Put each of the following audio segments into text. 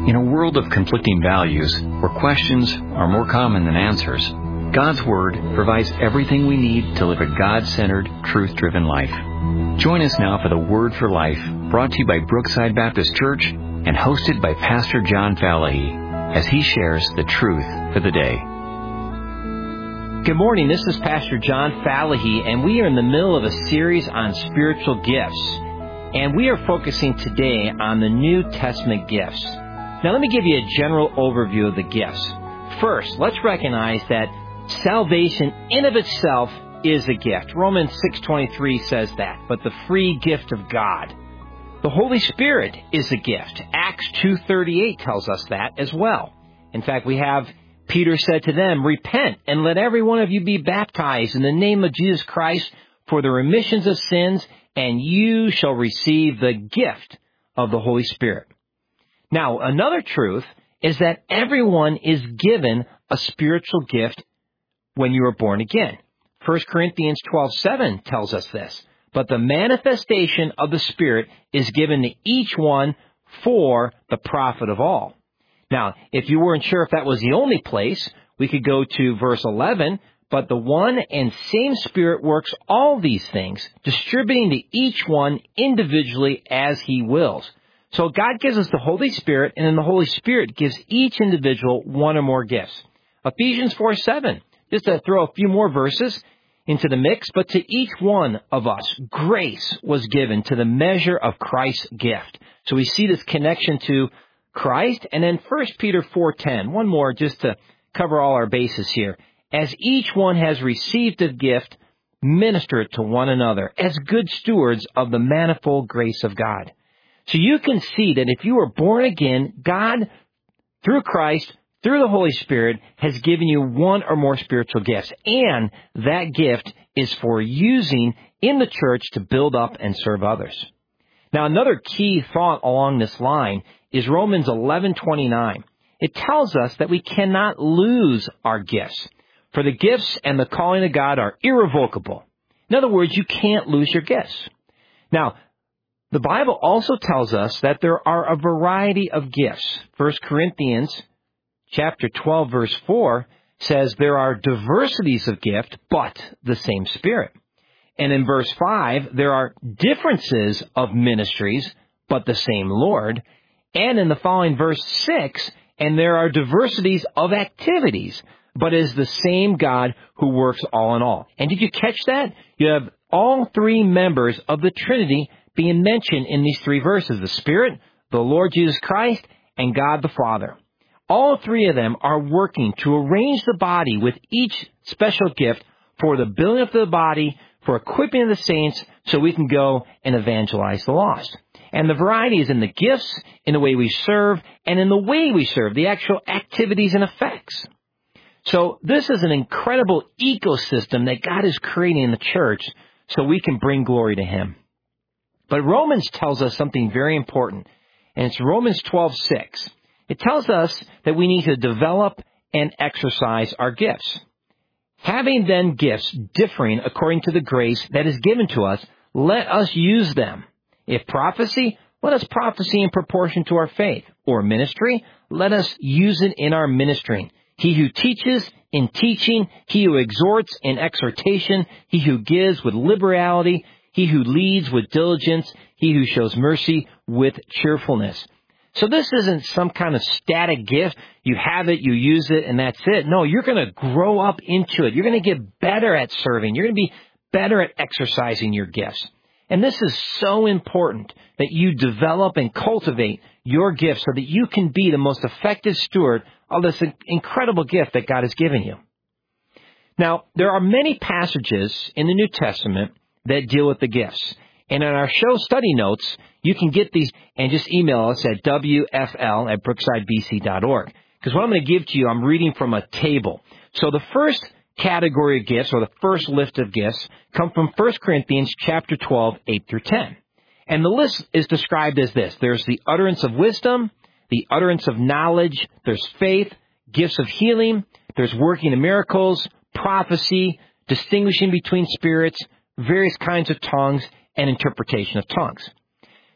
In a world of conflicting values, where questions are more common than answers, God's Word provides everything we need to live a God-centered, truth-driven life. Join us now for the Word for Life, brought to you by Brookside Baptist Church and hosted by Pastor John Fallahy, as he shares the truth for the day. Good morning, this is Pastor John Fallahy, and we are in the middle of a series on spiritual gifts. And we are focusing today on the New Testament gifts. Now, let me give you a general overview of the gifts. First, let's recognize that salvation in of itself is a gift. Romans 6:23 says that, but the free gift of God. The Holy Spirit is a gift. Acts 2:38 tells us that as well. In fact, we have Peter said to them, "Repent and let every one of you be baptized in the name of Jesus Christ for the remissions of sins, and you shall receive the gift of the Holy Spirit." Now, another truth is that everyone is given a spiritual gift when you are born again. 1 Corinthians 12:7 tells us this. But the manifestation of the Spirit is given to each one for the profit of all. Now, if you weren't sure if that was the only place, we could go to verse 11. But the one and same Spirit works all these things, distributing to each one individually as He wills. So God gives us the Holy Spirit, and then the Holy Spirit gives each individual one or more gifts. Ephesians 4:7, just to throw a few more verses into the mix, but to each one of us, grace was given to the measure of Christ's gift. So we see this connection to Christ. And then 1 Peter 4:10, one more just to cover all our bases here. As each one has received a gift, minister it to one another as good stewards of the manifold grace of God. So you can see that if you are born again, God, through Christ, through the Holy Spirit, has given you one or more spiritual gifts. And that gift is for using in the church to build up and serve others. Now, another key thought along this line is Romans 11:29. It tells us that we cannot lose our gifts, for the gifts and the calling of God are irrevocable. In other words, you can't lose your gifts. Now, the Bible also tells us that there are a variety of gifts. 1 Corinthians chapter 12, verse 4 says there are diversities of gift, but the same Spirit. And in verse 5, there are differences of ministries, but the same Lord. And in the following verse 6, and there are diversities of activities, but it is the same God who works all in all. And did you catch that? You have all three members of the Trinity being mentioned in these three verses: the Spirit, the Lord Jesus Christ, and God the Father. All three of them are working to arrange the body with each special gift for the building up of the body, for equipping of the saints, so we can go and evangelize the lost. And the variety is in the gifts, in the way we serve, and in the way we serve, the actual activities and effects. So this is an incredible ecosystem that God is creating in the church so we can bring glory to Him. But Romans tells us something very important, and it's Romans 12:6. It tells us that we need to develop and exercise our gifts. Having then gifts differing according to the grace that is given to us, let us use them. If prophecy, let us prophesy in proportion to our faith. Or ministry, let us use it in our ministering. He who teaches in teaching, he who exhorts in exhortation, he who gives with liberality, he who leads with diligence, he who shows mercy with cheerfulness. So this isn't some kind of static gift. You have it, you use it, and that's it. No, you're going to grow up into it. You're going to get better at serving. You're going to be better at exercising your gifts. And this is so important that you develop and cultivate your gifts so that you can be the most effective steward of this incredible gift that God has given you. Now, there are many passages in the New Testament that deal with the gifts. And in our show study notes, you can get these and just email us at wfl@brooksidebc.org. Because what I'm going to give to you, I'm reading from a table. So the first category of gifts, or the first list of gifts, come from 1 Corinthians chapter 12, 8 through 10. And the list is described as this. There's the utterance of wisdom, the utterance of knowledge, there's faith, gifts of healing, there's working of miracles, prophecy, distinguishing between spirits, various kinds of tongues, and interpretation of tongues.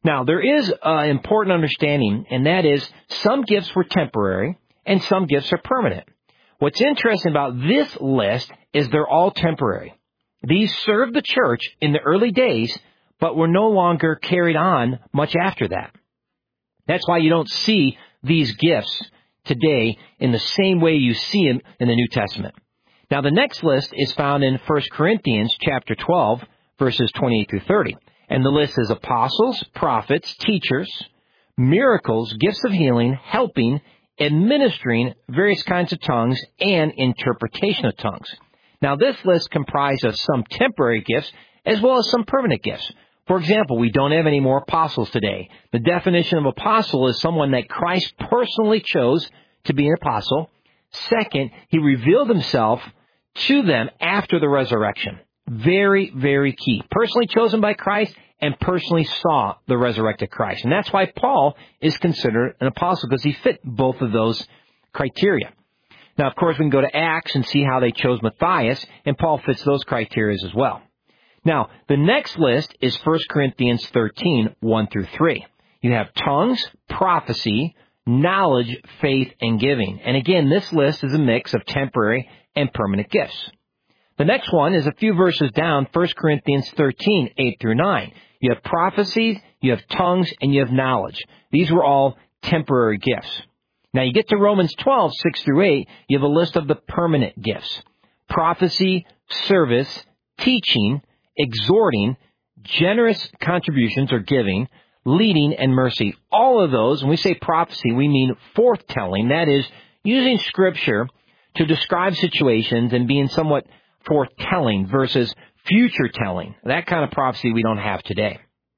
Now, there is an important understanding, and that is some gifts were temporary and some gifts are permanent. What's interesting about this list is they're all temporary. These served the church in the early days, but were no longer carried on much after that. That's why you don't see these gifts today in the same way you see them in the New Testament. Now, the next list is found in 1 Corinthians chapter 12, verses 28 through 30. And the list is apostles, prophets, teachers, miracles, gifts of healing, helping, administering various kinds of tongues, and interpretation of tongues. Now, this list comprised of some temporary gifts as well as some permanent gifts. For example, we don't have any more apostles today. The definition of apostle is someone that Christ personally chose to be an apostle. Second, he revealed himself to them after the resurrection. Very, very key. Personally chosen by Christ and personally saw the resurrected Christ. And that's why Paul is considered an apostle, because he fit both of those criteria. Now, of course, we can go to Acts and see how they chose Matthias, and Paul fits those criteria as well. Now, the next list is 1 Corinthians 13, 1 through 3. You have tongues, prophecy, knowledge, faith, and giving. And again, this list is a mix of temporary and permanent gifts. The next one is a few verses down, 1 Corinthians 13, 8 through 9. You have prophecy, you have tongues, and you have knowledge. These were all temporary gifts. Now you get to Romans 12, 6 through 8, you have a list of the permanent gifts. Prophecy, service, teaching, exhorting, generous contributions or giving, leading, and mercy. All of those, when we say prophecy, we mean forthtelling. That is, using Scripture to describe situations and being somewhat foretelling versus future telling. That kind of prophecy we don't have today.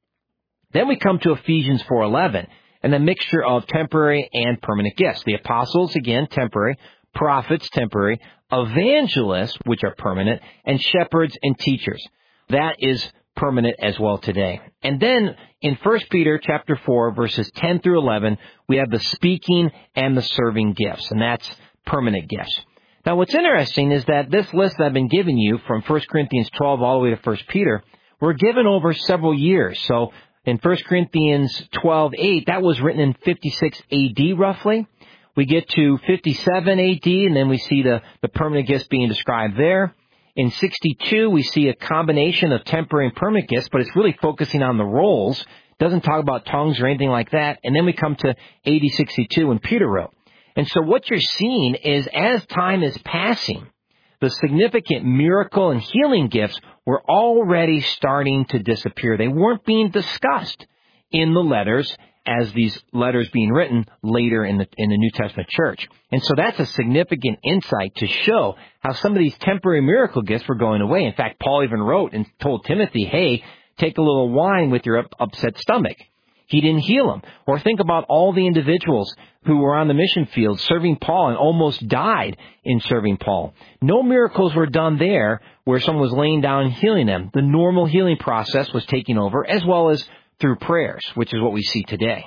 Then we come to Ephesians 4:11, and a mixture of temporary and permanent gifts. The apostles, again, temporary, prophets, temporary, evangelists, which are permanent, and shepherds and teachers. That is permanent as well today. And then in 1 Peter chapter 4, verses 10 through 11, we have the speaking and the serving gifts, and that's permanent gifts. Now, what's interesting is that this list that I've been giving you from 1 Corinthians 12 all the way to 1 Peter were given over several years. So in 1 Corinthians 12:8, that was written in 56 A.D. roughly. We get to 57 A.D., and then we see the permanent gifts being described there. In 62, we see a combination of temporary and permanent gifts, but it's really focusing on the roles. It doesn't talk about tongues or anything like that. And then we come to AD 62 when Peter wrote. And so what you're seeing is as time is passing, the significant miracle and healing gifts were already starting to disappear. They weren't being discussed in the letters as these letters being written later in the New Testament church. And so that's a significant insight to show how some of these temporary miracle gifts were going away. In fact, Paul even wrote and told Timothy, hey, take a little wine with your upset stomach. He didn't heal him. Or think about all the individuals who were on the mission field serving Paul and almost died in serving Paul. No miracles were done there where someone was laying down and healing them. The normal healing process was taking over, as well as through prayers, which is what we see today.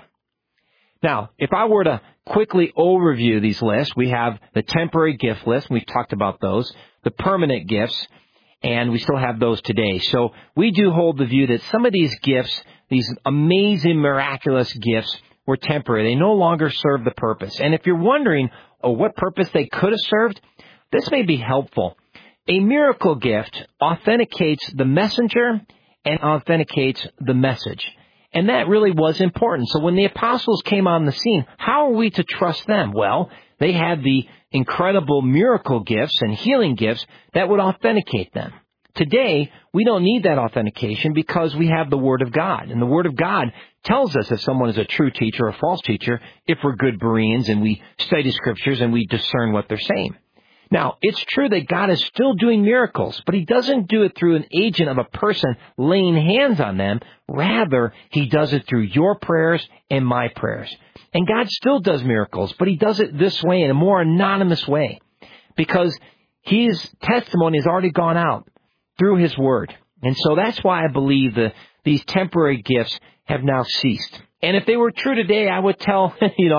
Now, if I were to quickly overview these lists, we have the temporary gift list. We've talked about those. The permanent gifts, and we still have those today. So we do hold the view that some of these gifts, these amazing, miraculous gifts, were temporary. They no longer serve the purpose. And if you're wondering what purpose they could have served, this may be helpful. A miracle gift authenticates the messenger and authenticates the message. And that really was important. So when the apostles came on the scene, how are we to trust them? Well, they had the incredible miracle gifts and healing gifts that would authenticate them. Today, we don't need that authentication because we have the Word of God. And the Word of God tells us if someone is a true teacher or a false teacher, if we're good Bereans and we study Scriptures and we discern what they're saying. Now, it's true that God is still doing miracles, but He doesn't do it through an agent of a person laying hands on them. Rather, He does it through your prayers and my prayers. And God still does miracles, but He does it this way, in a more anonymous way, because His testimony has already gone out through His Word. And so that's why I believe these temporary gifts have now ceased. And if they were true today, I would tell,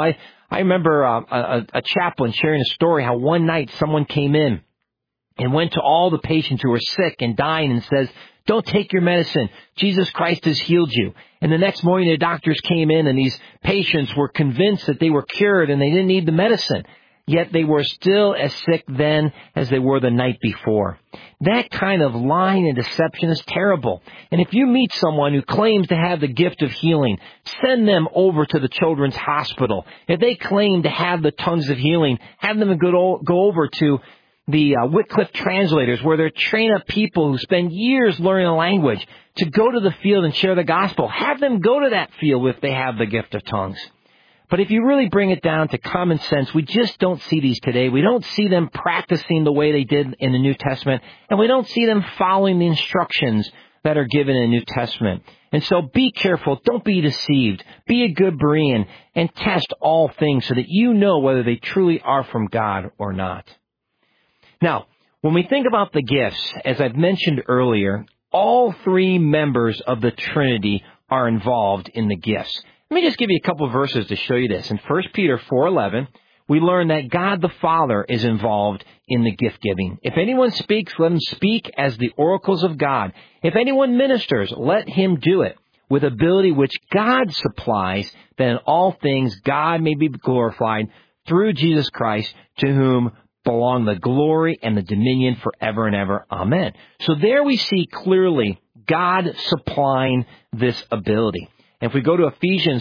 I remember a chaplain sharing a story how one night someone came in and went to all the patients who were sick and dying and says, Don't take your medicine. Jesus Christ has healed you. And the next morning the doctors came in and these patients were convinced that they were cured and they didn't need the medicine. Yet they were still as sick then as they were the night before. That kind of lying and deception is terrible. And if you meet someone who claims to have the gift of healing, send them over to the children's hospital. If they claim to have the tongues of healing, have them go over to the Wycliffe translators, where they're train up people who spend years learning a language to go to the field and share the gospel. Have them go to that field if they have the gift of tongues. But if you really bring it down to common sense, we just don't see these today. We don't see them practicing the way they did in the New Testament, and we don't see them following the instructions that are given in the New Testament. And so be careful. Don't be deceived. Be a good Berean and test all things so that you know whether they truly are from God or not. Now, when we think about the gifts, as I've mentioned earlier, all three members of the Trinity are involved in the gifts. Let me just give you a couple of verses to show you this. In 1 Peter 4:11, we learn that God the Father is involved in the gift giving. If anyone speaks, let him speak as the oracles of God. If anyone ministers, let him do it with ability which God supplies, that in all things God may be glorified through Jesus Christ, to whom belong the glory and the dominion forever and ever. Amen. So there we see clearly God supplying this ability. And if we go to Ephesians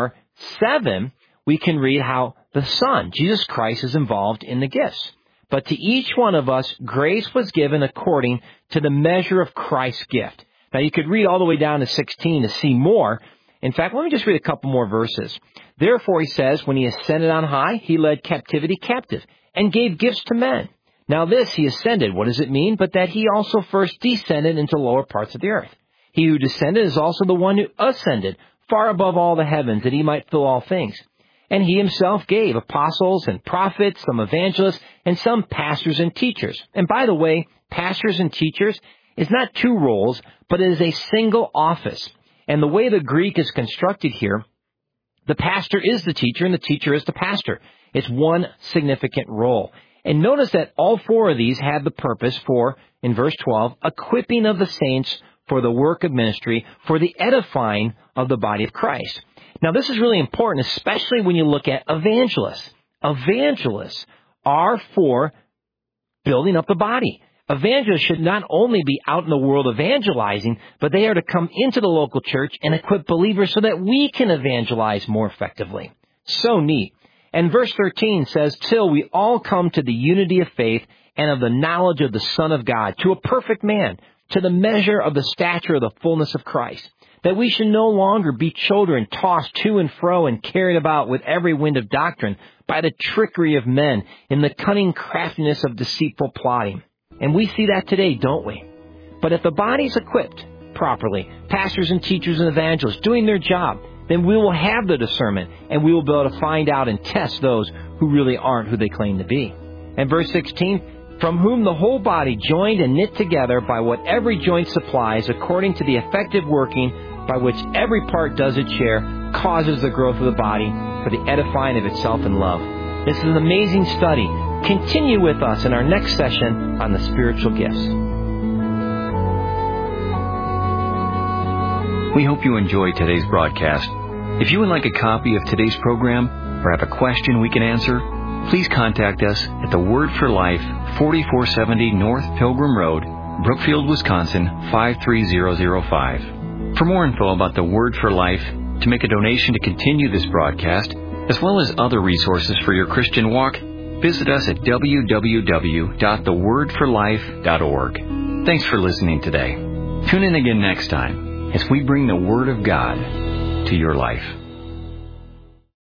4:7, we can read how the Son, Jesus Christ, is involved in the gifts. But to each one of us, grace was given according to the measure of Christ's gift. Now, you could read all the way down to 16 to see more. In fact, let me just read a couple more verses. Therefore, he says, when he ascended on high, he led captivity captive and gave gifts to men. Now this, he ascended. What does it mean? But that he also first descended into lower parts of the earth. He who descended is also the one who ascended far above all the heavens, that he might fill all things. And he himself gave apostles and prophets, some evangelists, and some pastors and teachers. And by the way, pastors and teachers is not two roles, but it is a single office. And the way the Greek is constructed here, the pastor is the teacher and the teacher is the pastor. It's one significant role. And notice that all four of these have the purpose for, in verse 12, equipping of the saints for the work of ministry, for the edifying of the body of Christ. Now, this is really important, especially when you look at evangelists. Evangelists are for building up the body. Evangelists should not only be out in the world evangelizing, but they are to come into the local church and equip believers so that we can evangelize more effectively. So neat. And verse 13 says, till we all come to the unity of faith and of the knowledge of the Son of God, to a perfect man, to the measure of the stature of the fullness of Christ, that we should no longer be children tossed to and fro and carried about with every wind of doctrine by the trickery of men in the cunning craftiness of deceitful plotting. And we see that today, don't we? But if the body's equipped properly, pastors and teachers and evangelists doing their job, then we will have the discernment and we will be able to find out and test those who really aren't who they claim to be. And verse 16, from whom the whole body joined and knit together by what every joint supplies, according to the effective working by which every part does its share, causes the growth of the body for the edifying of itself in love. This is an amazing study. Continue with us in our next session on the spiritual gifts. We hope you enjoyed today's broadcast. If you would like a copy of today's program or have a question we can answer, please contact us at the Word for Life, 4470 North Pilgrim Road, Brookfield, Wisconsin, 53005. For more info about the Word for Life, to make a donation to continue this broadcast, as well as other resources for your Christian walk, visit us at www.thewordforlife.org. Thanks for listening today. Tune in again next time as we bring the Word of God to your life.